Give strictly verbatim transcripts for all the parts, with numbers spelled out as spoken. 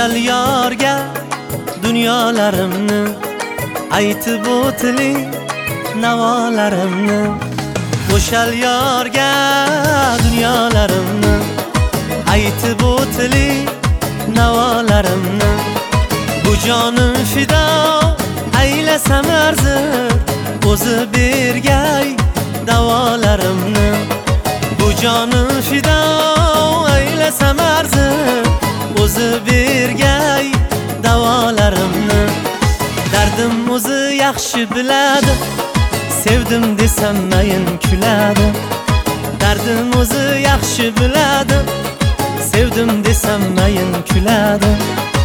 Go'zal yorga dunyolarimni aytib o'tli navolarimni. Go'zal yorga dunyolarimni aytib o'tli navolarimni. Bu jonim fido aylasam arzi o'zi bergay davolarimni. Bu jonim fido aylasam arzi o'zi bergay davolarimni. Dardim o'zi yaxshi biladi, sevdim desam mayin kuladi. Dardim o'zi yaxshi biladi, sevdim desam mayin kuladi.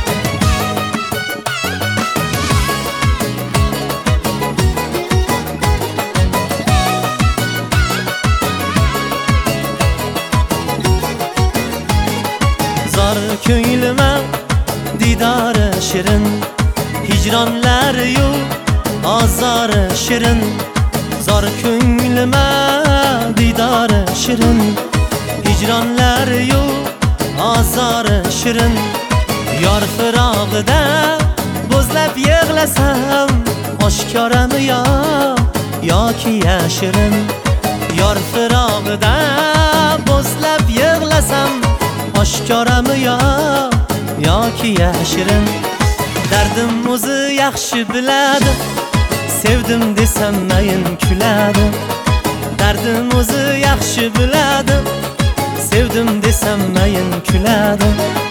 Zor ko'nglima didori shirin, hijronlar yu azori shirin. Zor ko'nglima didori shirin, hijronlar yu azori shirin. Yor firog'ida bo'zlab yig'lasam oshkorami yo yoki yashirin. Yor firog'ida bo'zlab yig'lasam oshkorami yo yoki yashirin. Dardim o'zi yaxshi biladi, sevdim desam mayin kuladi. Dardim o'zi yaxshi biladi, sevdim desam mayin kuladi.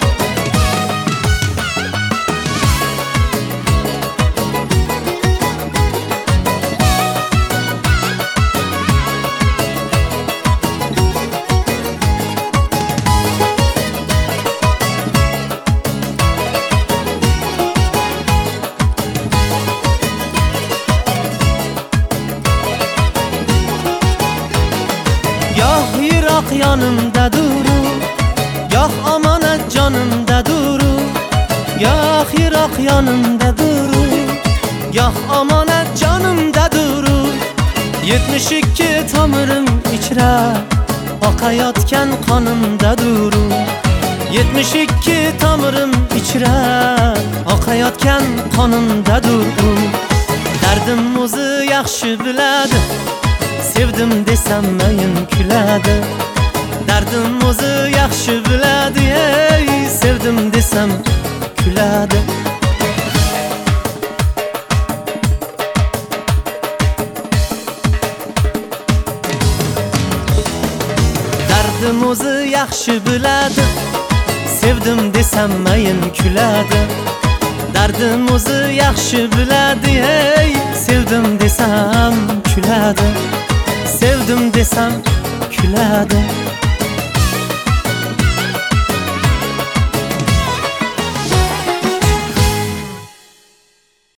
Yoh yiroq yonimda duru, yoh omonat jonimda duru. Yoh yiroq yonimda duru, yoh omonat jonimda duru. Yetmish ikki tomirim ichra oqayotgan qonimda duru. Yetmish ikki tomirim ichra oqayotgan qonimda duru. Dardim o'zi yaxshi biladi, sevdim desam mayin kuladi. Dardim o'zi yaxshi biladi, ey sevdim desam kuladi. Dardim o'zi yaxshi biladi, sevdim desam mayin kuladi. Dardim o'zi yaxshi biladi, ey sevdim desam kuladi. Sevdim desam kuladi.